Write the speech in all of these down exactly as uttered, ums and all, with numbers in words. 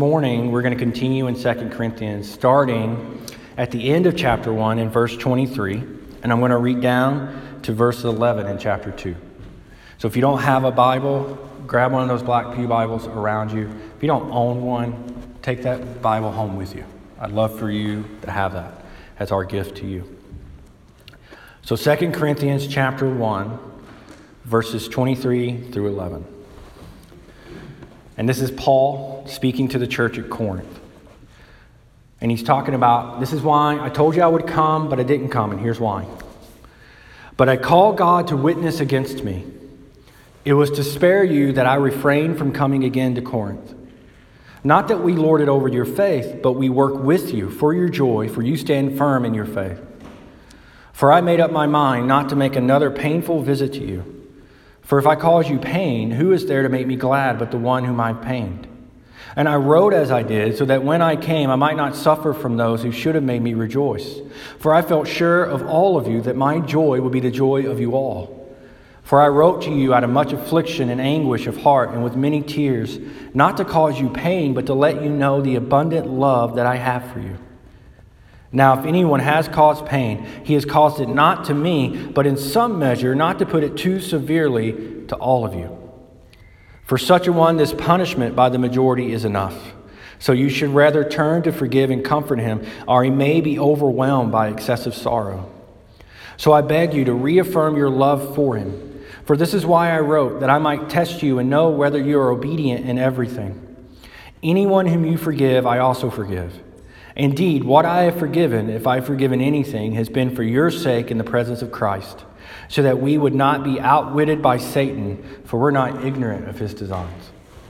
Morning, we're going to continue in Second Corinthians, starting at the end of chapter one in verse twenty-three, and I'm going to read down to verse eleven in chapter two. So if you don't have a Bible, grab one of those black pew Bibles around you. If you don't own one, take that Bible home with you. I'd love for you to have that as our gift to you. So Second Corinthians chapter one, verses twenty-three through eleven. And this is Paul speaking to the church at Corinth. And he's talking about, this is why I told you I would come, but I didn't come, and here's why. But I call God to witness against me. It was to spare you that I refrained from coming again to Corinth. Not that we lord it over your faith, but we work with you for your joy, for you stand firm in your faith. For I made up my mind not to make another painful visit to you. For if I cause you pain, who is there to make me glad but the one whom I pained? And I wrote as I did, so that when I came, I might not suffer from those who should have made me rejoice. For I felt sure of all of you that my joy would be the joy of you all. For I wrote to you out of much affliction and anguish of heart and with many tears, not to cause you pain, but to let you know the abundant love that I have for you. Now, if anyone has caused pain, he has caused it not to me, but in some measure, not to put it too severely, to all of you. For such a one, this punishment by the majority is enough. So you should rather turn to forgive and comfort him, or he may be overwhelmed by excessive sorrow. So I beg you to reaffirm your love for him. For this is why I wrote, that I might test you and know whether you are obedient in everything. Anyone whom you forgive, I also forgive. Indeed, what I have forgiven, if I have forgiven anything, has been for your sake in the presence of Christ, so that we would not be outwitted by Satan, for we're not ignorant of his designs.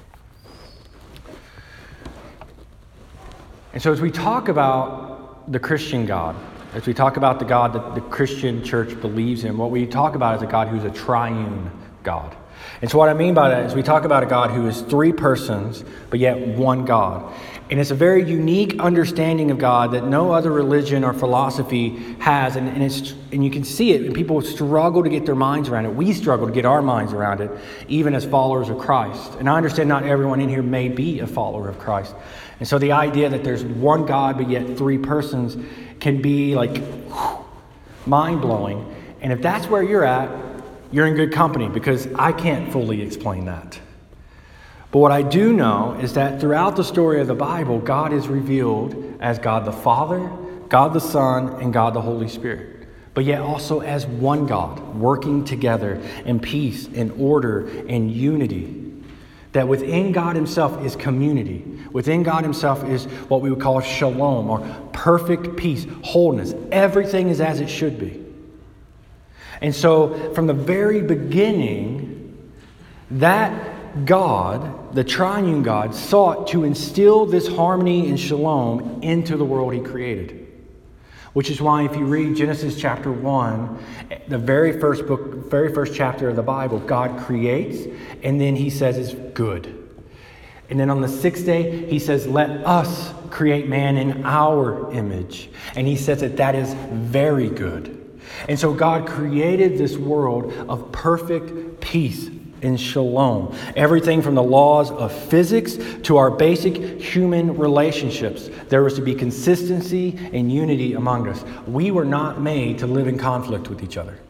And so as we talk about the Christian God, as we talk about the God that the Christian church believes in, what we talk about is a God who's a triune God. And so what I mean by that is we talk about a God who is three persons, but yet one God. And it's a very unique understanding of God that no other religion or philosophy has. And, and, it's, and you can see it, and people struggle to get their minds around it. We struggle to get our minds around it, even as followers of Christ. And I understand not everyone in here may be a follower of Christ. And so the idea that there's one God, but yet three persons can be like whew, mind-blowing. And if that's where you're at, you're in good company, because I can't fully explain that. But what I do know is that throughout the story of the Bible, God is revealed as God the Father, God the Son, and God the Holy Spirit. But yet also as one God, working together in peace and order and unity. That within God himself is community. Within God himself is what we would call shalom, or perfect peace, wholeness. Everything is as it should be. And so from the very beginning, that God, the triune God, sought to instill this harmony and shalom into the world he created. Which is why if you read Genesis chapter one, the very first book, very first chapter of the Bible, God creates, and then he says it's good. And then on the sixth day, he says, let us create man in our image. And he says that that is very good. And so God created this world of perfect peace and shalom. Everything from the laws of physics to our basic human relationships. There was to be consistency and unity among us. We were not made to live in conflict with each other.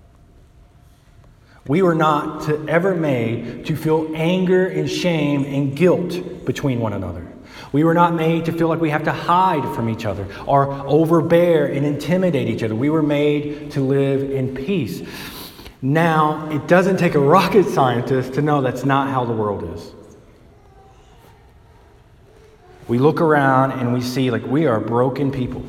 We were not to ever made to feel anger and shame and guilt between one another. We were not made to feel like we have to hide from each other or overbear and intimidate each other. We were made to live in peace. Now, it doesn't take a rocket scientist to know that's not how the world is. We look around and we see like we are broken people.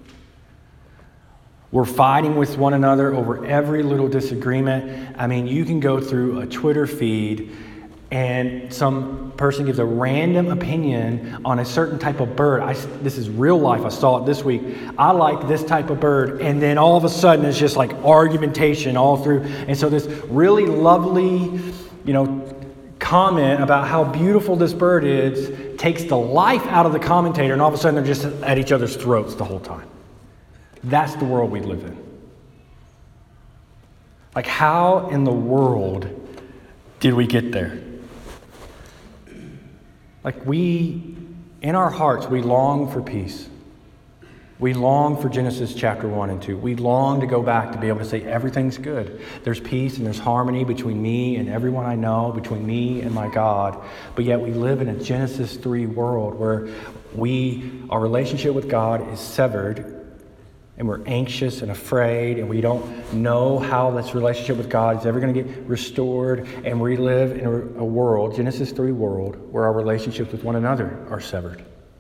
We're fighting with one another over every little disagreement. I mean, you can go through a Twitter feed and some person gives a random opinion on a certain type of bird. I, this is real life. I saw it this week. I like this type of bird. And then all of a sudden, it's just like argumentation all through. And so this really lovely, you know, comment about how beautiful this bird is takes the life out of the commentator. And all of a sudden, they're just at each other's throats the whole time. That's the world we live in. Like, how in the world did we get there? Like, we in our hearts, we long for peace. We long for Genesis chapter one and two. We long to go back to be able to say everything's good. There's peace and there's harmony between me and everyone I know, between me and my God. But yet we live in a Genesis three world where we, our relationship with God is severed, and we're anxious and afraid, and we don't know how this relationship with God is ever going to get restored. And we live in a, a world, Genesis three world, where our relationships with one another are severed.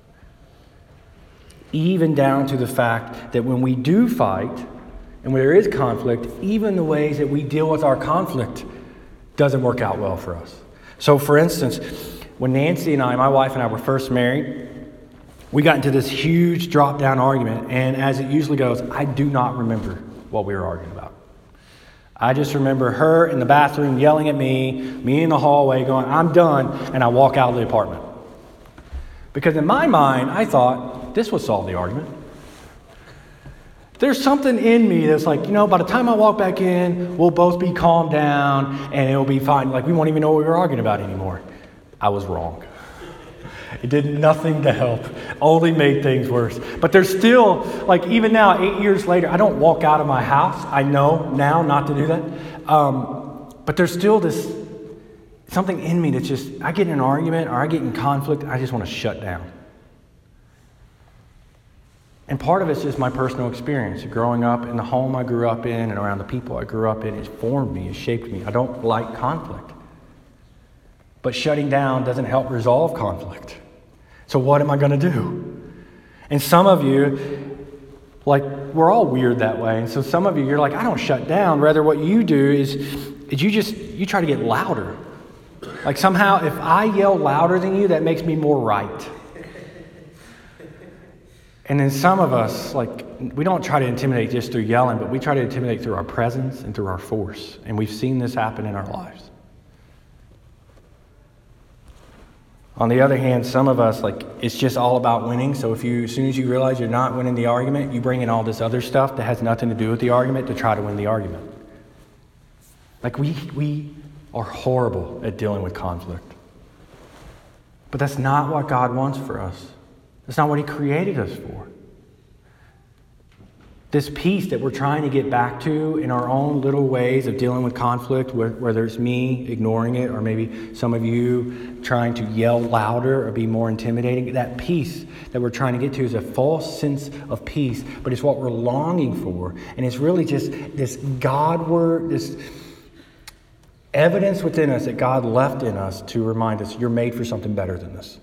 Even down to the fact that when we do fight, and when there is conflict, even the ways that we deal with our conflict doesn't work out well for us. So for instance, when Nancy and I, my wife and I were first married, we got into this huge drop-down argument, and as it usually goes, I do not remember what we were arguing about. I just remember her in the bathroom yelling at me, me in the hallway going, I'm done, and I walk out of the apartment. Because in my mind, I thought, this will solve the argument. There's something in me that's like, you know, by the time I walk back in, we'll both be calmed down, and it'll be fine. Like, we won't even know what we were arguing about anymore. I was wrong. It did nothing to help, only made things worse. But there's still, like even now, eight years later, I don't walk out of my house. I know now not to do that. Um, but there's still this, something in me that's just, I get in an argument or I get in conflict, I just want to shut down. And part of it's just my personal experience. Growing up in the home I grew up in and around the people I grew up in, it formed me, it shaped me. I don't like conflict. But shutting down doesn't help resolve conflict. So what am I going to do? And some of you, like, we're all weird that way. And so some of you, you're like, I don't shut down. Rather, what you do is, is you just, you try to get louder. Like somehow, if I yell louder than you, that makes me more right. And then some of us, like, we don't try to intimidate just through yelling, but we try to intimidate through our presence and through our force. And we've seen this happen in our lives. On the other hand, some of us, like, it's just all about winning. So if you, as soon as you realize you're not winning the argument, you bring in all this other stuff that has nothing to do with the argument to try to win the argument. Like, we, we are horrible at dealing with conflict. But that's not what God wants for us. That's not what He created us for. This peace that we're trying to get back to in our own little ways of dealing with conflict, whether it's me ignoring it or maybe some of you trying to yell louder or be more intimidating, that peace that we're trying to get to is a false sense of peace, but it's what we're longing for. And it's really just this Godward, this evidence within us that God left in us to remind us, you're made for something better than this.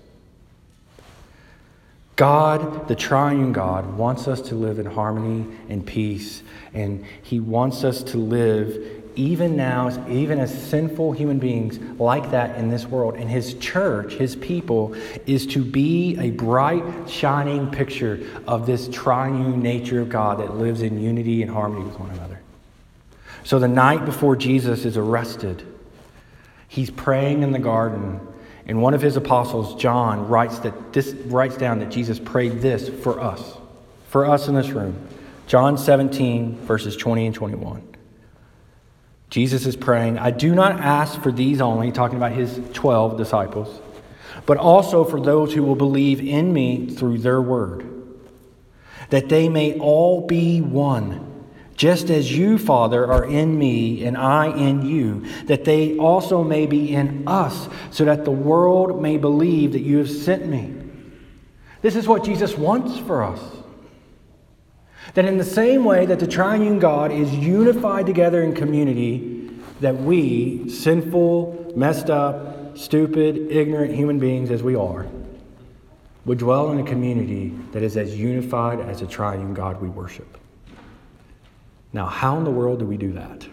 God, the triune God, wants us to live in harmony and peace. And He wants us to live even now, even as sinful human beings like that in this world. And His church, His people, is to be a bright, shining picture of this triune nature of God that lives in unity and harmony with one another. So the night before Jesus is arrested, He's praying in the garden. And one of His apostles, John, writes that this writes down that Jesus prayed this for us, for us in this room. John seventeen, verses twenty and twenty-one. Jesus is praying, I do not ask for these only, talking about His twelve disciples, but also for those who will believe in me through their word, that they may all be one. Just as you, Father, are in me and I in you, that they also may be in us, so that the world may believe that you have sent me. This is what Jesus wants for us. That in the same way that the triune God is unified together in community, that we, sinful, messed up, stupid, ignorant human beings as we are, would dwell in a community that is as unified as the triune God we worship. Now, how in the world do we do that?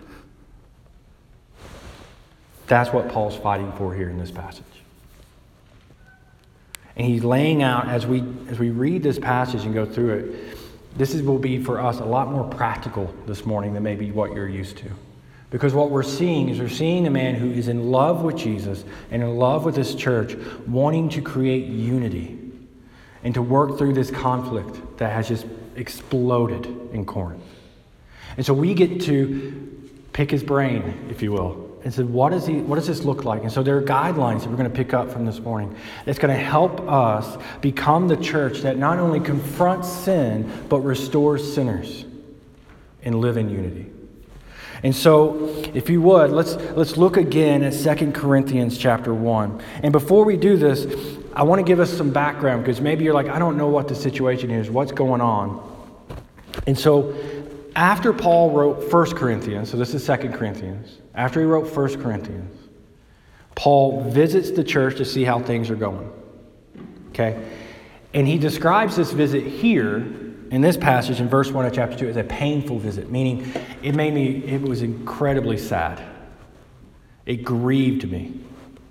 That's what Paul's fighting for here in this passage. And he's laying out, as we as we read this passage and go through it, this is, will be for us a lot more practical this morning than maybe what you're used to. Because what we're seeing is we're seeing a man who is in love with Jesus and in love with this church, wanting to create unity and to work through this conflict that has just exploded in Corinth. And so we get to pick his brain, if you will, and said, what, is he, what does this look like? And so there are guidelines that we're going to pick up from this morning that's going to help us become the church that not only confronts sin, but restores sinners and live in unity. And so, if you would, let's let's look again at Second Corinthians chapter one. And before we do this, I want to give us some background, because maybe you're like, I don't know what the situation is, what's going on. And so, after Paul wrote First Corinthians, so this is Second Corinthians, after he wrote First Corinthians, Paul visits the church to see how things are going. Okay? And he describes this visit here in this passage in verse one of chapter two as a painful visit, meaning it made me, it was incredibly sad. It grieved me.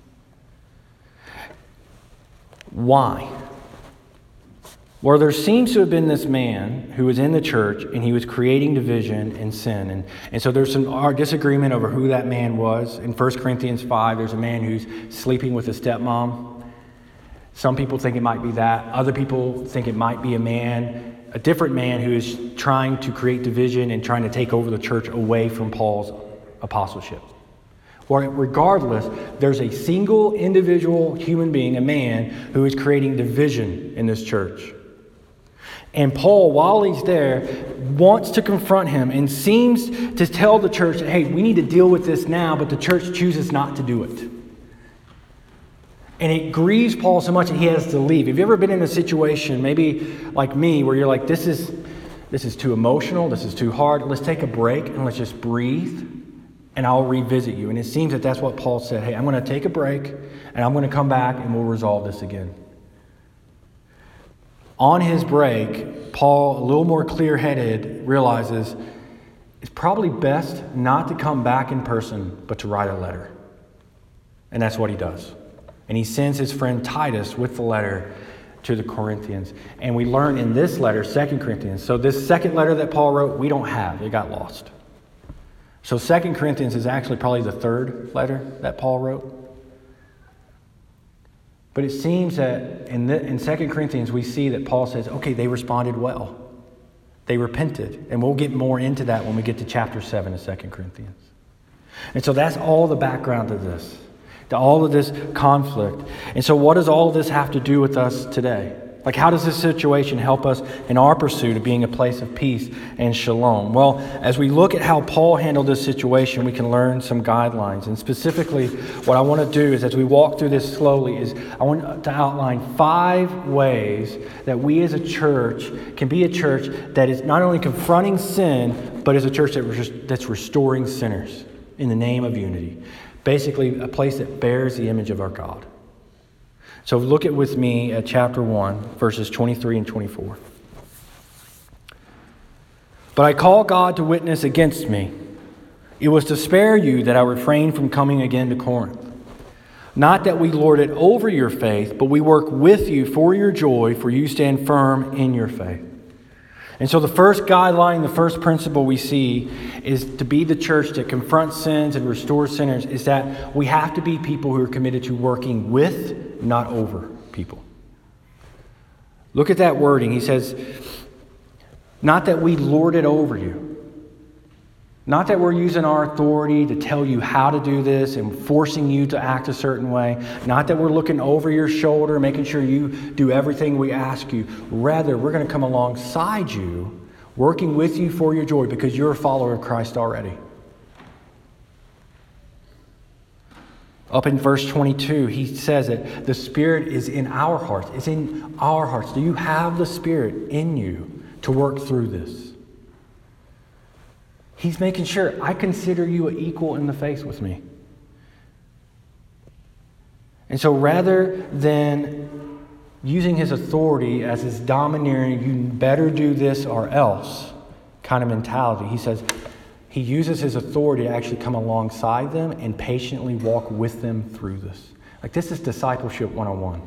Why? Well, there seems to have been this man who was in the church and he was creating division and sin. And, and so there's some disagreement over who that man was. In First Corinthians five, there's a man who's sleeping with his stepmom. Some people think it might be that. Other people think it might be a man, a different man who is trying to create division and trying to take over the church away from Paul's apostleship. Well, regardless, there's a single individual human being, a man, who is creating division in this church. And Paul, while he's there, wants to confront him and seems to tell the church, hey, we need to deal with this now, but the church chooses not to do it. And it grieves Paul so much that he has to leave. Have you ever been in a situation, maybe like me, where you're like, this is this is too emotional, this is too hard, let's take a break and let's just breathe, and I'll revisit you. And it seems that that's what Paul said. Hey, I'm going to take a break, and I'm going to come back, and we'll resolve this again. On his break, Paul, a little more clear-headed, realizes it's probably best not to come back in person, but to write a letter. And that's what he does. And he sends his friend Titus with the letter to the Corinthians. And we learn in this letter, Second Corinthians. So this second letter that Paul wrote, we don't have. It got lost. So Second Corinthians is actually probably the third letter that Paul wrote. But it seems that in, the, in Second Corinthians we see that Paul says, okay, they responded well. They repented. And we'll get more into that when we get to chapter seven of Second Corinthians. And so that's all the background of this. To all of this conflict. And so what does all of this have to do with us today? Like, how does this situation help us in our pursuit of being a place of peace and shalom? Well, as we look at how Paul handled this situation, we can learn some guidelines. And specifically, what I want to do is, as we walk through this slowly, is I want to outline five ways that we as a church can be a church that is not only confronting sin, but is a church that that's restoring sinners in the name of unity. Basically, a place that bears the image of our God. So look at with me at chapter one, verses twenty-three and twenty-four. But I call God to witness against me. It was to spare you that I refrained from coming again to Corinth. Not that we lord it over your faith, but we work with you for your joy, for you stand firm in your faith. And so the first guideline, the first principle we see is to be the church that confronts sins and restores sinners, is that we have to be people who are committed to working with, not over people. Look at that wording. He says, not that we lord it over you. Not that we're using our authority to tell you how to do this and forcing you to act a certain way. Not that we're looking over your shoulder, making sure you do everything we ask you. Rather, we're going to come alongside you, working with you for your joy, because you're a follower of Christ already. Up in verse twenty-two, he says that the Spirit is in our hearts. It's in our hearts. Do you have the Spirit in you to work through this? He's making sure, I consider you an equal in the faith with me. And so rather than using his authority as his domineering, you better do this or else kind of mentality, he says he uses his authority to actually come alongside them and patiently walk with them through this. Like, this is discipleship one oh one.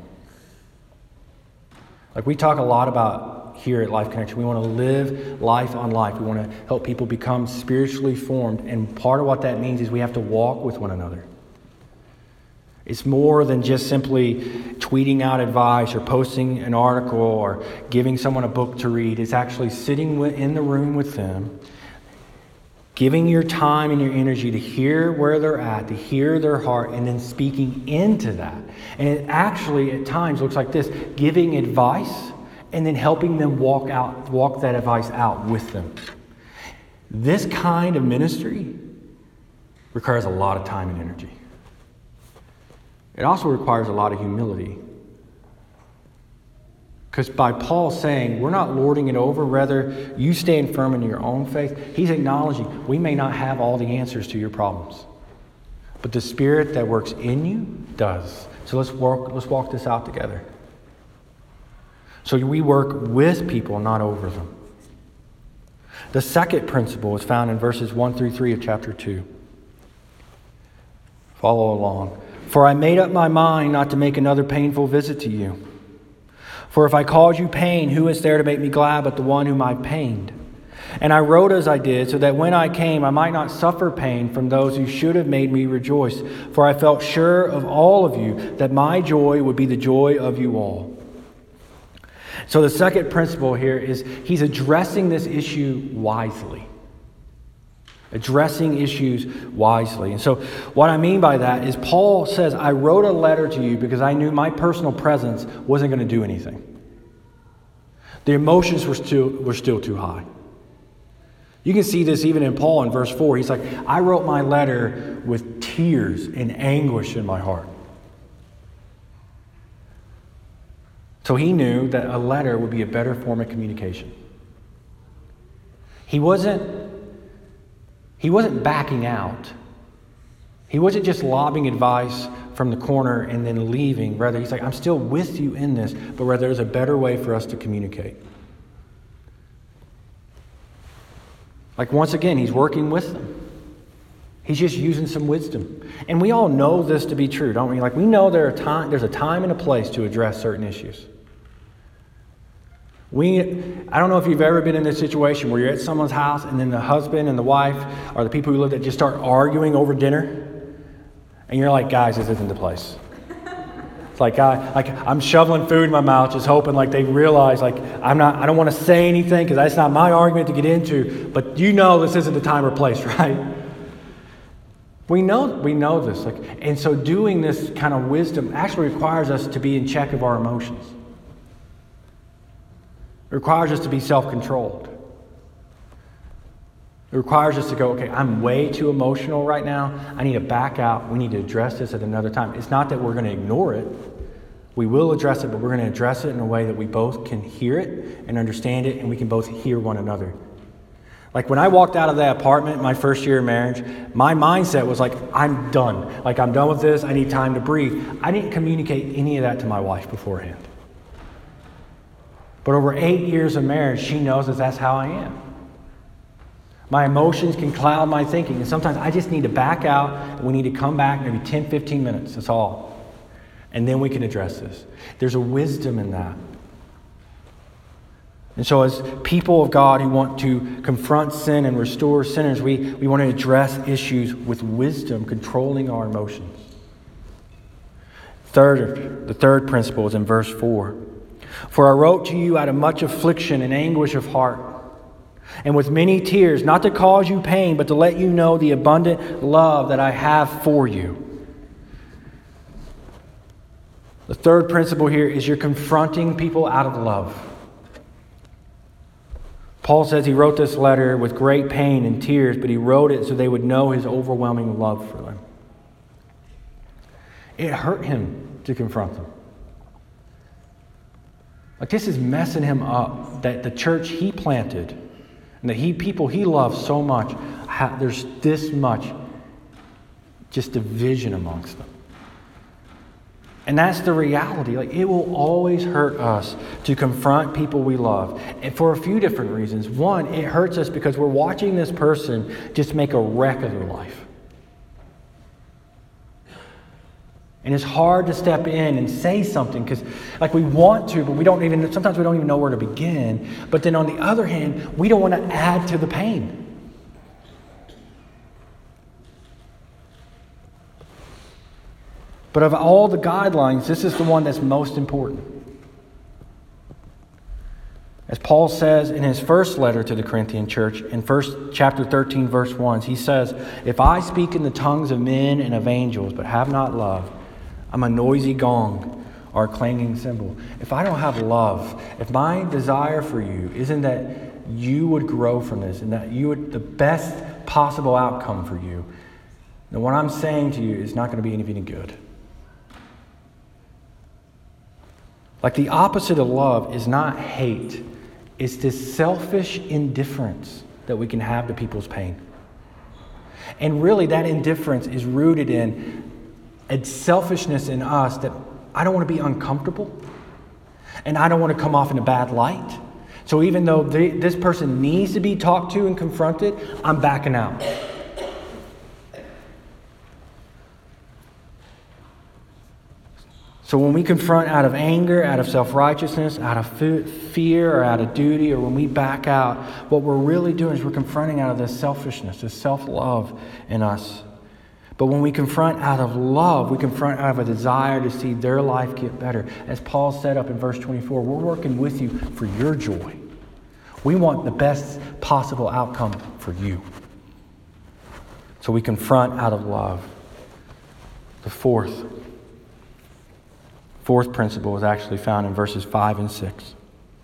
Like, we talk a lot about here at Life Connection. We want to live life on life. We want to help people become spiritually formed. And part of what that means is we have to walk with one another. It's more than just simply tweeting out advice or posting an article or giving someone a book to read. It's actually sitting in the room with them Giving your time and your energy to hear where they're at, to hear their heart, and then speaking into that. And it actually at times looks like this: giving advice and then helping them walk out, walk that advice out with them. This kind of ministry requires a lot of time and energy. It also requires a lot of humility. Because by Paul saying, we're not lording it over, rather you stand firm in your own faith, he's acknowledging we may not have all the answers to your problems. But the Spirit that works in you does. So let's walk, let's walk this out together. So we work with people, not over them. The second principle is found in verses one through three of chapter two. Follow along. For I made up my mind not to make another painful visit to you. For if I caused you pain, who is there to make me glad but the one whom I pained? And I wrote as I did, so that when I came, I might not suffer pain from those who should have made me rejoice. For I felt sure of all of you that my joy would be the joy of you all. So the second principle here is he's addressing this issue wisely. Addressing issues wisely. And so what I mean by that is Paul says, I wrote a letter to you because I knew my personal presence wasn't going to do anything. The emotions were still, were still too high. You can see this even in Paul in verse four. He's like, I wrote my letter with tears and anguish in my heart. So he knew that a letter would be a better form of communication. He wasn't He wasn't backing out. He wasn't just lobbing advice from the corner and then leaving. Rather, he's like, I'm still with you in this, but rather there's a better way for us to communicate. Like once again, he's working with them. He's just using some wisdom. And we all know this to be true, don't we? Like we know there are time, there's a time and a place to address certain issues. We, I don't know if you've ever been in this situation where you're at someone's house and then the husband and the wife or the people who live there just start arguing over dinner. And you're like, guys, this isn't the place. It's like, I, like I'm shoveling food in my mouth, just hoping like they realize like I'm not, I don't want to say anything because that's not my argument to get into. But you know this isn't the time or place, right? We know, we know this. Like, and so doing this kind of wisdom actually requires us to be in check of our emotions. It requires us to be self-controlled. It requires us to go, okay, I'm way too emotional right now. I need to back out. We need to address this at another time. It's not that we're going to ignore it. We will address it, but we're going to address it in a way that we both can hear it and understand it, and we can both hear one another. Like when I walked out of that apartment my first year of marriage, my mindset was like, I'm done. Like I'm done with this. I need time to breathe. I didn't communicate any of that to my wife beforehand. But over eight years of marriage, she knows that that's how I am. My emotions can cloud my thinking. And sometimes I just need to back out. And we need to come back maybe ten, fifteen minutes. That's all. And then we can address this. There's a wisdom in that. And so as people of God who want to confront sin and restore sinners, we, we want to address issues with wisdom, controlling our emotions. Third, the third principle is in verse four. For I wrote to you out of much affliction and anguish of heart, and with many tears, not to cause you pain, but to let you know the abundant love that I have for you. The third principle here is you're confronting people out of love. Paul says he wrote this letter with great pain and tears, but he wrote it so they would know his overwhelming love for them. It hurt him to confront them. Like this is messing him up, that the church he planted and that he people he loved so much, there's this much just division amongst them. And that's the reality. Like it will always hurt us to confront people we love. And for a few different reasons. One, it hurts us because we're watching this person just make a wreck of their life. And it's hard to step in and say something because like we want to, but we don't even, sometimes we don't even know where to begin. But then on the other hand, we don't want to add to the pain. But of all the guidelines, this is the one that's most important. As Paul says in his first letter to the Corinthian church, in first chapter thirteen, verse one, he says, "If I speak in the tongues of men and of angels, but have not love, I'm a noisy gong or a clanging cymbal." If I don't have love, if my desire for you isn't that you would grow from this and that you would, the best possible outcome for you, then what I'm saying to you is not going to be anything good. Like the opposite of love is not hate. It's this selfish indifference that we can have to people's pain. And really that indifference is rooted in a selfishness in us that I don't want to be uncomfortable and I don't want to come off in a bad light. So even though they, this person needs to be talked to and confronted, I'm backing out. So when we confront out of anger, out of self-righteousness, out of fear, or out of duty, or when we back out, what we're really doing is we're confronting out of this selfishness, this self-love in us. But when we confront out of love, we confront out of a desire to see their life get better. As Paul said up in verse twenty-four, we're working with you for your joy. We want the best possible outcome for you. So we confront out of love. The fourth Fourth principle is actually found in verses five and six.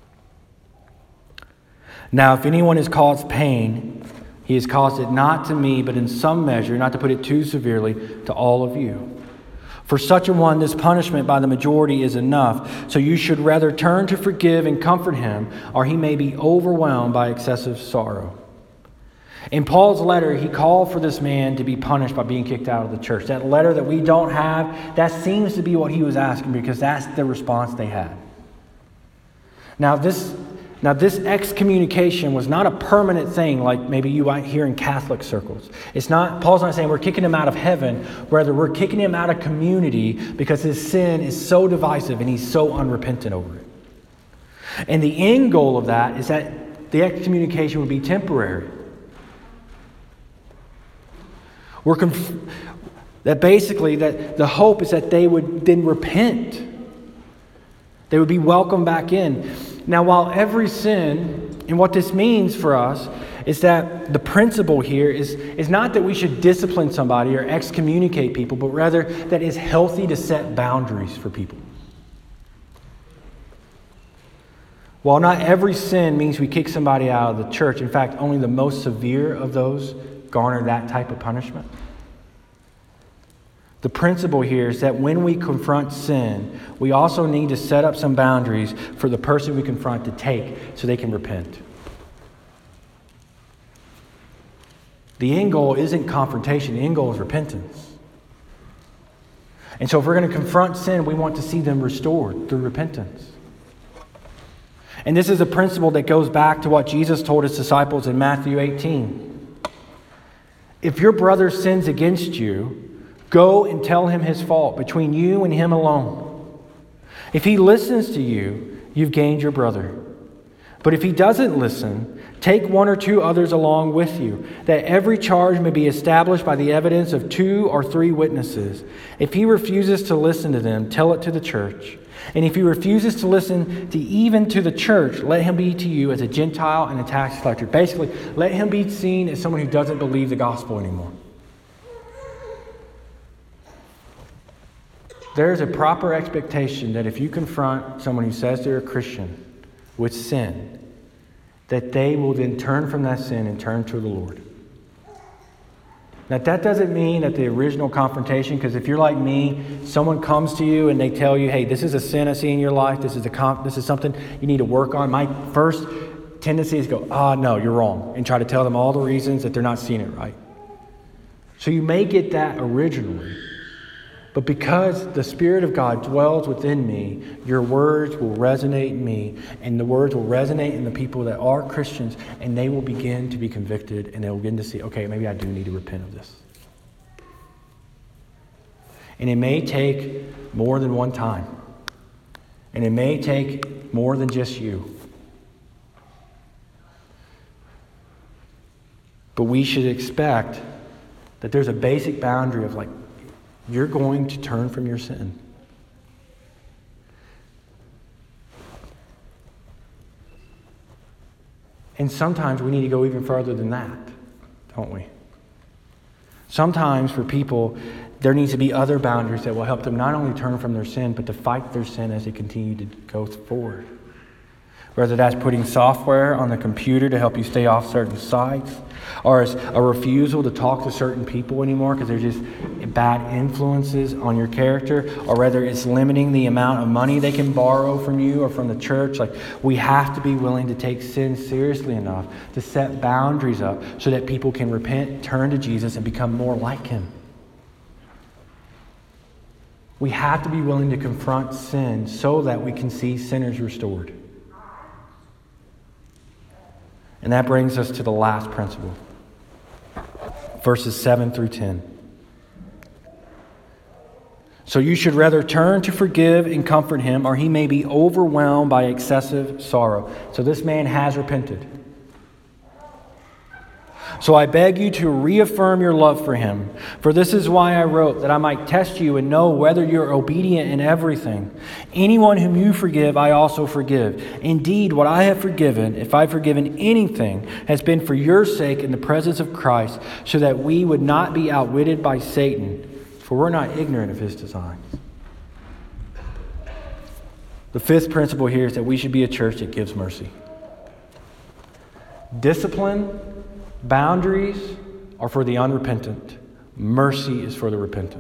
"Now, if anyone has caused pain, he has caused it not to me, but in some measure, not to put it too severely, to all of you. For such a one, this punishment by the majority is enough. So you should rather turn to forgive and comfort him, or he may be overwhelmed by excessive sorrow." In Paul's letter, he called for this man to be punished by being kicked out of the church. That letter that we don't have, that seems to be what he was asking because that's the response they had. Now this, now this excommunication was not a permanent thing like maybe you might hear in Catholic circles. It's not, Paul's not saying we're kicking him out of heaven. Rather, we're kicking him out of community because his sin is so divisive and he's so unrepentant over it. And the end goal of that is that the excommunication would be temporary. We're conf- that basically that the hope is that they would then repent. They would be welcomed back in. Now, while every sin, and what this means for us is that the principle here is, is not that we should discipline somebody or excommunicate people, but rather that it's healthy to set boundaries for people. While not every sin means we kick somebody out of the church, in fact, only the most severe of those garner that type of punishment. The principle here is that when we confront sin, we also need to set up some boundaries for the person we confront to take so they can repent. The end goal isn't confrontation. The end goal is repentance. And so if we're going to confront sin, we want to see them restored through repentance. And this is a principle that goes back to what Jesus told his disciples in Matthew eighteen. If your brother sins against you, go and tell him his fault between you and him alone. If he listens to you, you've gained your brother. But if he doesn't listen, take one or two others along with you, that every charge may be established by the evidence of two or three witnesses. If he refuses to listen to them, tell it to the church. And if he refuses to listen to even to the church, let him be to you as a Gentile and a tax collector. Basically, let him be seen as someone who doesn't believe the gospel anymore. There is a proper expectation that if you confront someone who says they're a Christian with sin, that they will then turn from that sin and turn to the Lord. Now, that doesn't mean that the original confrontation, because if you're like me, someone comes to you and they tell you, hey, this is a sin I see in your life, this is a comp- this is something you need to work on. My first tendency is to go, ah, oh, no, you're wrong, and try to tell them all the reasons that they're not seeing it right. So you may get that originally. But because the Spirit of God dwells within me, your words will resonate in me, and the words will resonate in the people that are Christians, and they will begin to be convicted, and they will begin to see, okay, maybe I do need to repent of this. And it may take more than one time. And it may take more than just you. But we should expect that there's a basic boundary of like, you're going to turn from your sin. And sometimes we need to go even further than that, don't we? Sometimes for people, there needs to be other boundaries that will help them not only turn from their sin, but to fight their sin as they continue to go forward. Whether that's putting software on the computer to help you stay off certain sites, or it's a refusal to talk to certain people anymore because they're just bad influences on your character, or whether it's limiting the amount of money they can borrow from you or from the church. Like, we have to be willing to take sin seriously enough to set boundaries up so that people can repent, turn to Jesus, and become more like Him. We have to be willing to confront sin so that we can see sinners restored. And that brings us to the last principle. Verses seven through ten. So you should rather turn to forgive and comfort him, or he may be overwhelmed by excessive sorrow. So this man has repented. So I beg you to reaffirm your love for him. For this is why I wrote, that I might test you and know whether you're obedient in everything. Anyone whom you forgive, I also forgive. Indeed, what I have forgiven, if I've forgiven anything, has been for your sake in the presence of Christ, so that we would not be outwitted by Satan, for we're not ignorant of his designs. The fifth principle here is that we should be a church that gives mercy. Discipline, boundaries are for the unrepentant. Mercy is for the repentant.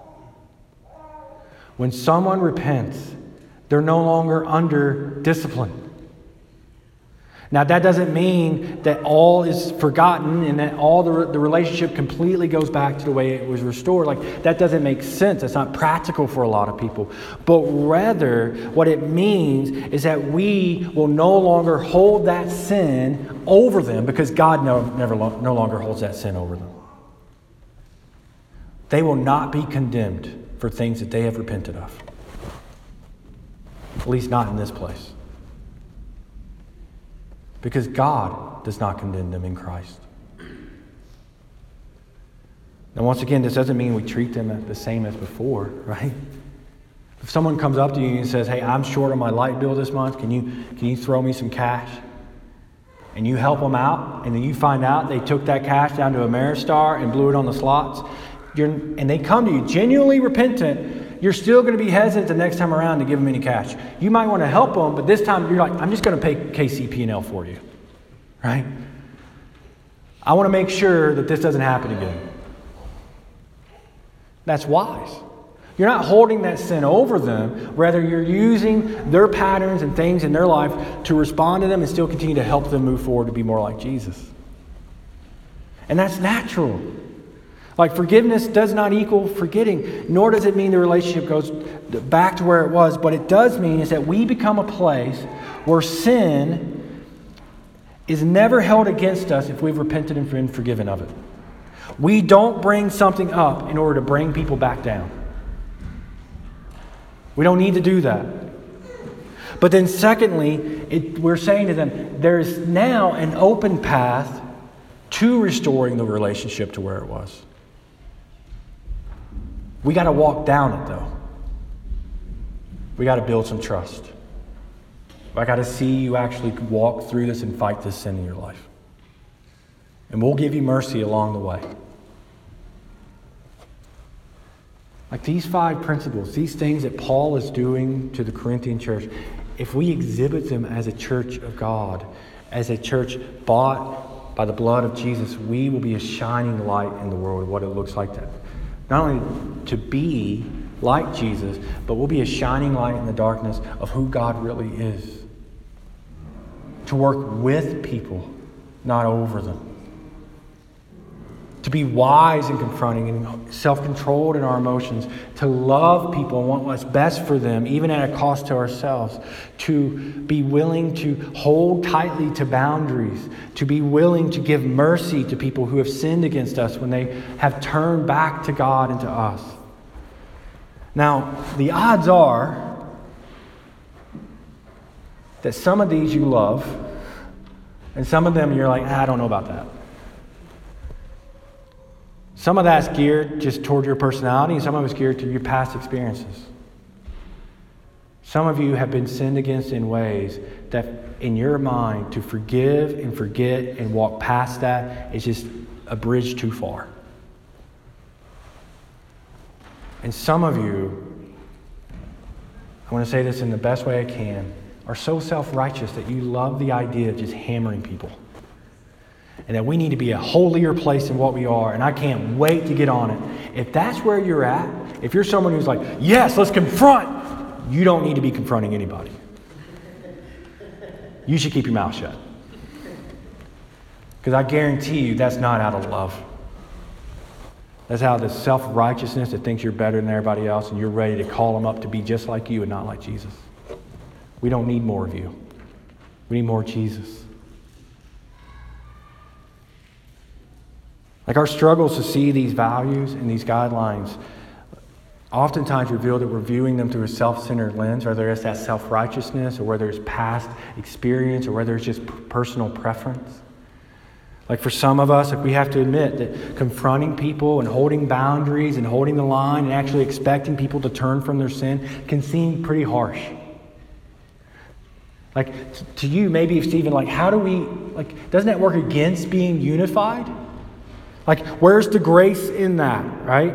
When someone repents, they're no longer under discipline. Now, that doesn't mean that all is forgotten and that all the, the relationship completely goes back to the way it was restored. Like, that doesn't make sense. That's not practical for a lot of people. But rather, what it means is that we will no longer hold that sin over them, because God no, never no longer holds that sin over them. They will not be condemned for things that they have repented of. At least not in this place. Because God does not condemn them in Christ. Now, once again, this doesn't mean we treat them the same as before, right? If someone comes up to you and says, "Hey, I'm short on my light bill this month. Can you can you throw me some cash?" And you help them out, and then you find out they took that cash down to Ameristar and blew it on the slots, you're, and they come to you genuinely repentant, you're still going to be hesitant the next time around to give them any cash. You might want to help them, but this time you're like, "I'm just going to pay K C P and L for you." Right? I want to make sure that this doesn't happen again. That's wise. You're not holding that sin over them. Rather, you're using their patterns and things in their life to respond to them and still continue to help them move forward to be more like Jesus. And that's natural. Like, forgiveness does not equal forgetting, nor does it mean the relationship goes back to where it was. But it does mean is that we become a place where sin is never held against us if we've repented and been forgiven of it. We don't bring something up in order to bring people back down. We don't need to do that. But then secondly, it, we're saying to them, there's now an open path to restoring the relationship to where it was. We got to walk down it, though. We got to build some trust. I got to see you actually walk through this and fight this sin in your life. And we'll give you mercy along the way. Like these five principles, these things that Paul is doing to the Corinthian church, if we exhibit them as a church of God, as a church bought by the blood of Jesus, we will be a shining light in the world of what it looks like to not only to be like Jesus, but we'll be a shining light in the darkness of who God really is. To work with people, not over them. To be wise in confronting and self-controlled in our emotions. To love people and want what's best for them, even at a cost to ourselves. To be willing to hold tightly to boundaries. To be willing to give mercy to people who have sinned against us when they have turned back to God and to us. Now, the odds are that some of these you love, and some of them you're like, ah, I don't know about that. Some of that's geared just toward your personality, and some of it's geared to your past experiences. Some of you have been sinned against in ways that in your mind to forgive and forget and walk past that is just a bridge too far. And some of you, I want to say this in the best way I can, are so self-righteous that you love the idea of just hammering people. And that we need to be a holier place than what we are, and I can't wait to get on it. If that's where you're at, if you're someone who's like, yes, let's confront, you don't need to be confronting anybody. You should keep your mouth shut. Because I guarantee you that's not out of love. That's out of the self-righteousness that thinks you're better than everybody else and you're ready to call them up to be just like you and not like Jesus. We don't need more of you. We need more Jesus. Like our struggles to see these values and these guidelines oftentimes reveal that we're viewing them through a self-centered lens, whether it's that self-righteousness or whether it's past experience or whether it's just personal preference. Like for some of us, like we have to admit that confronting people and holding boundaries and holding the line and actually expecting people to turn from their sin can seem pretty harsh. Like t- to you, maybe Stephen, like how do we, like doesn't that work against being unified? Like where's the grace in that, right?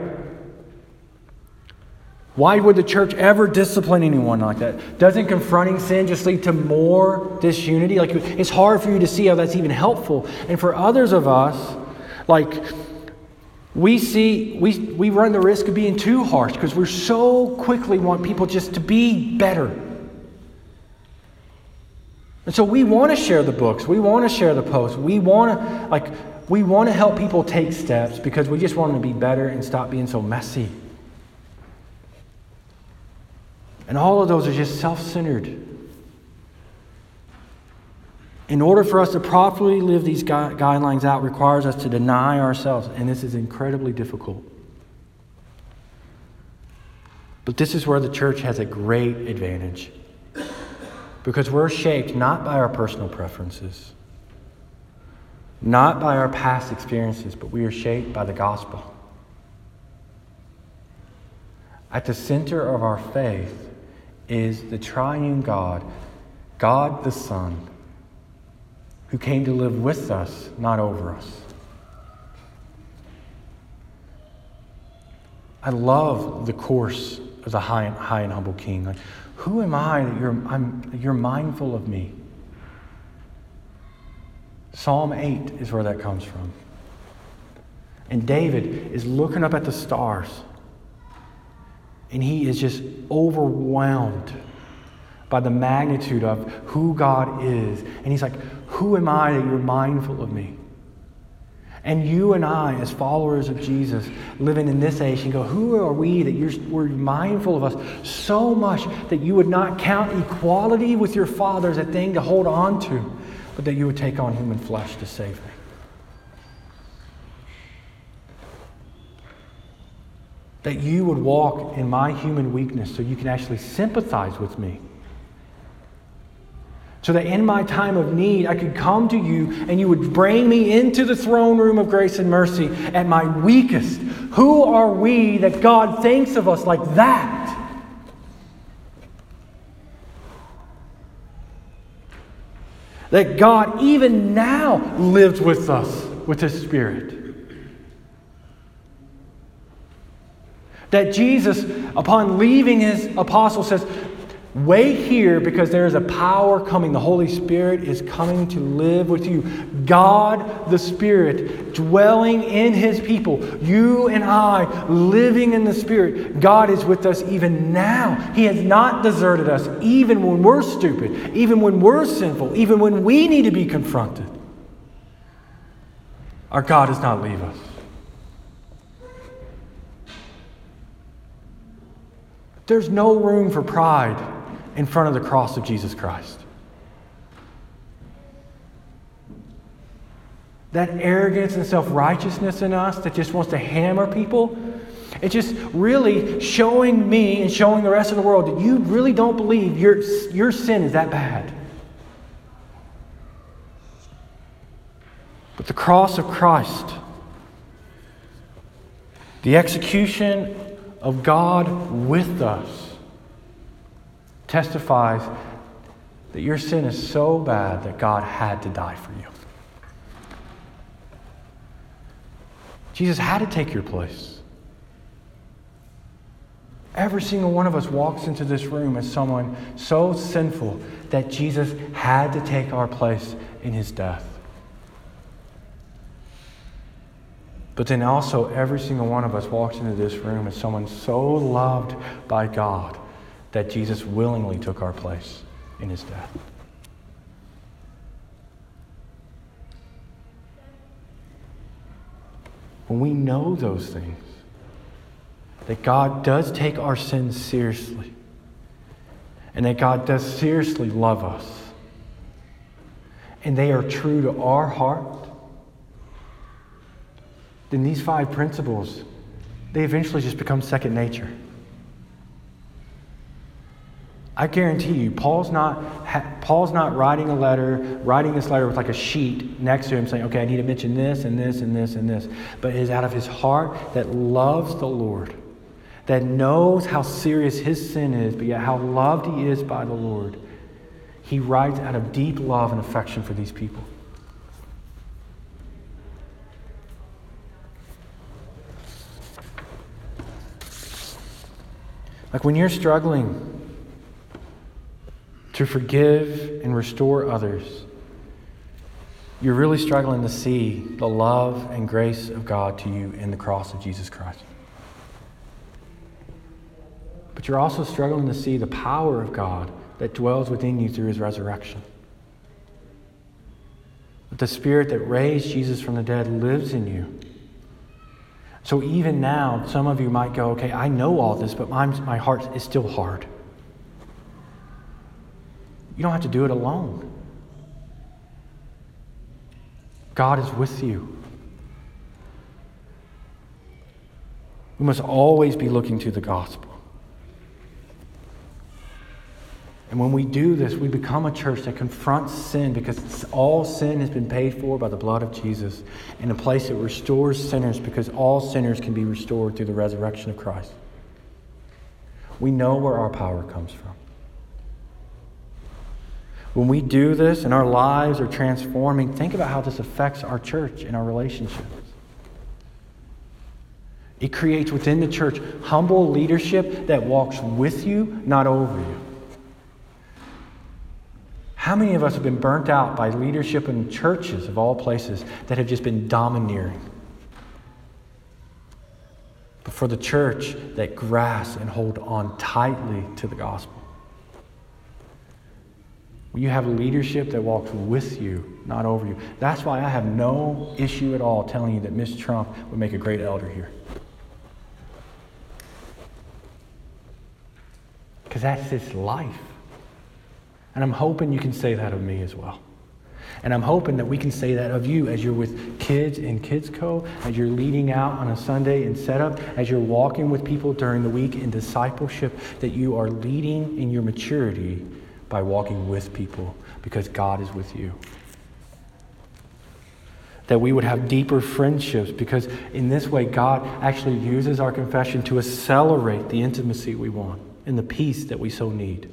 Why would the church ever discipline anyone like that? Doesn't confronting sin just lead to more disunity? Like it's hard for you to see how that's even helpful. And for others of us, like we see, we we run the risk of being too harsh because we so quickly want people just to be better. And so we want to share the books. We want to share the posts. We want to like we want to help people take steps because we just want them to be better and stop being so messy. And all of those are just self-centered. In order for us to properly live these gui- guidelines out requires us to deny ourselves. And this is incredibly difficult. But this is where the church has a great advantage. Because we're shaped not by our personal preferences, not by our past experiences, but we are shaped by the gospel. At the center of our faith is the triune God, God the Son, who came to live with us, not over us. I love the course of the high and, high and humble King. Like, who am I that you're, I'm, you're mindful of me? Psalm eight is where that comes from. And David is looking up at the stars. And he is just overwhelmed by the magnitude of who God is. And he's like, who am I that you're mindful of me? And you and I, as followers of Jesus, living in this age, and go, who are we that you're we're mindful of us so much that you would not count equality with your Father as a thing to hold on to, but that you would take on human flesh to save me? That you would walk in my human weakness so you can actually sympathize with me. So that in my time of need, I could come to you and you would bring me into the throne room of grace and mercy at my weakest. Who are we that God thinks of us like that? That God even now lives with us with His Spirit. That Jesus, upon leaving His apostles, says, wait here because there is a power coming. The Holy Spirit is coming to live with you. God, the Spirit, dwelling in His people. You and I living in the Spirit. God is with us even now. He has not deserted us even when we're stupid, even when we're sinful, even when we need to be confronted. Our God does not leave us. There's no room for pride in front of the cross of Jesus Christ. That arrogance and self-righteousness in us that just wants to hammer people, it's just really showing me and showing the rest of the world that you really don't believe your, your sin is that bad. But the cross of Christ, the execution of God with us, testifies that your sin is so bad that God had to die for you. Jesus had to take your place. Every single one of us walks into this room as someone so sinful that Jesus had to take our place in his death. But then also every single one of us walks into this room as someone so loved by God that Jesus willingly took our place in his death. When we know those things, that God does take our sins seriously, and that God does seriously love us, and they are true to our heart, then these five principles, they eventually just become second nature. I guarantee you, Paul's not Paul's not writing a letter, writing this letter with like a sheet next to him saying, okay, I need to mention this and this and this and this. But it is out of his heart that loves the Lord, that knows how serious his sin is, but yet how loved he is by the Lord. He writes out of deep love and affection for these people. Like when you're struggling to forgive and restore others, you're really struggling to see the love and grace of God to you in the cross of Jesus Christ. But you're also struggling to see the power of God that dwells within you through his resurrection. That the Spirit that raised Jesus from the dead lives in you. So even now, some of you might go, okay, I know all this, but my, my heart is still hard. You don't have to do it alone. God is with you. We must always be looking to the gospel. And when we do this, we become a church that confronts sin because all sin has been paid for by the blood of Jesus, and a place that restores sinners because all sinners can be restored through the resurrection of Christ. We know where our power comes from. When we do this and our lives are transforming, think about how this affects our church and our relationships. It creates within the church humble leadership that walks with you, not over you. How many of us have been burnt out by leadership in churches of all places that have just been domineering? But for the church that grasp and hold on tightly to the gospel. You have leadership that walks with you, not over you. That's why I have no issue at all telling you that Miz Trump would make a great elder here. Because that's his life. And I'm hoping you can say that of me as well. And I'm hoping that we can say that of you as you're with kids in Kids Co, as you're leading out on a Sunday in setup, as you're walking with people during the week in discipleship, that you are leading in your maturity by walking with people because God is with you. That we would have deeper friendships because in this way God actually uses our confession to accelerate the intimacy we want and the peace that we so need.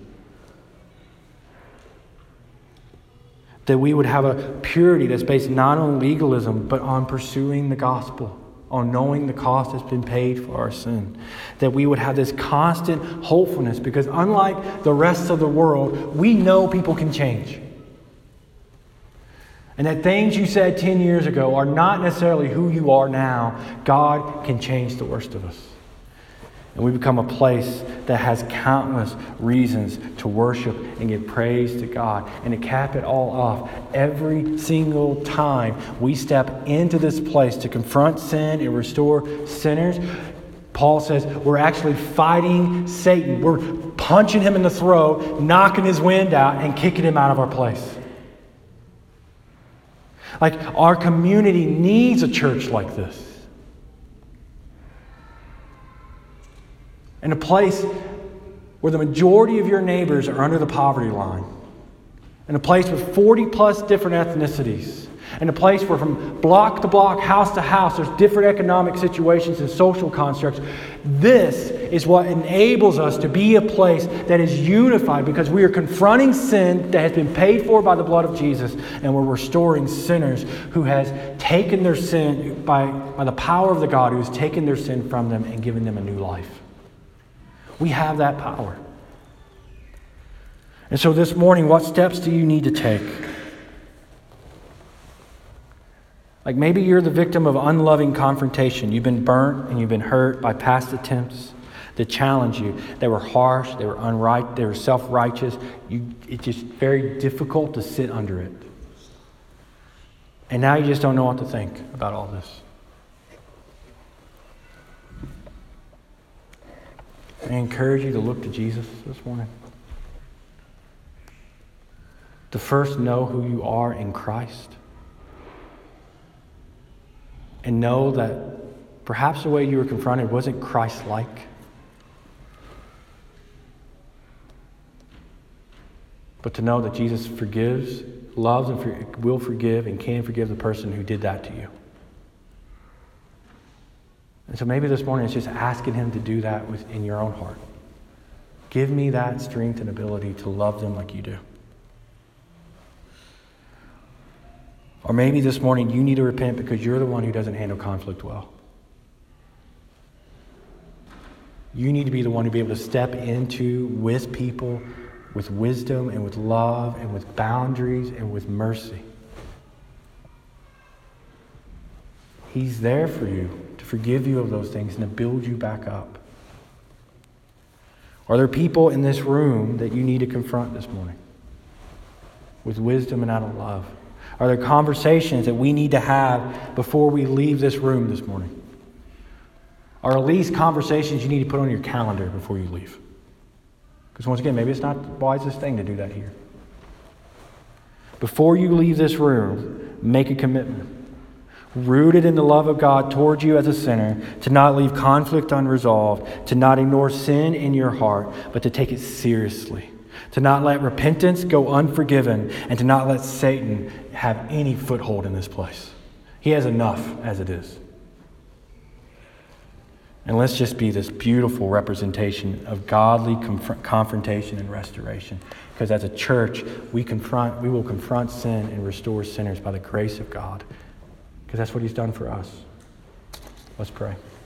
That we would have a purity that's based not on legalism but on pursuing the gospel, on knowing the cost that's been paid for our sin. That we would have this constant hopefulness because unlike the rest of the world, we know people can change. And that things you said ten years ago are not necessarily who you are now. God can change the worst of us. And we become a place that has countless reasons to worship and give praise to God. And to cap it all off, every single time we step into this place to confront sin and restore sinners, Paul says we're actually fighting Satan. We're punching him in the throat, knocking his wind out, and kicking him out of our place. Like our community needs a church like this. In a place where the majority of your neighbors are under the poverty line. In a place with forty plus different ethnicities. And a place where from block to block, house to house, there's different economic situations and social constructs. This is what enables us to be a place that is unified because we are confronting sin that has been paid for by the blood of Jesus, and we're restoring sinners who has taken their sin by, by the power of the God who has taken their sin from them and given them a new life. We have that power. And so this morning, what steps do you need to take? Like maybe you're the victim of unloving confrontation. You've been burnt and you've been hurt by past attempts that challenge you. They were harsh, they were unright, they were self-righteous. You, it's just very difficult to sit under it. And now you just don't know what to think about all this. I encourage you to look to Jesus this morning. To first know who you are in Christ. And know that perhaps the way you were confronted wasn't Christ-like. But to know that Jesus forgives, loves, and for, will forgive, and can forgive the person who did that to you. And so maybe this morning it's just asking Him to do that within your own heart. Give me that strength and ability to love them like you do. Or maybe this morning you need to repent because you're the one who doesn't handle conflict well. You need to be the one to be able to step into with people with wisdom and with love and with boundaries and with mercy. He's there for you to forgive you of those things and to build you back up. Are there people in this room that you need to confront this morning with wisdom and out of love? Are there conversations that we need to have before we leave this room this morning? Or at least conversations you need to put on your calendar before you leave? Because once again, maybe it's not the wisest thing to do that here. Before you leave this room, make a commitment. Rooted in the love of God towards you as a sinner, to not leave conflict unresolved, to not ignore sin in your heart, but to take it seriously. To not let repentance go unforgiven, and to not let Satan have any foothold in this place. He has enough as it is. And let's just be this beautiful representation of godly conf- confrontation and restoration. Because as a church, we confront, we will confront sin and restore sinners by the grace of God. Because that's what He's done for us. Let's pray.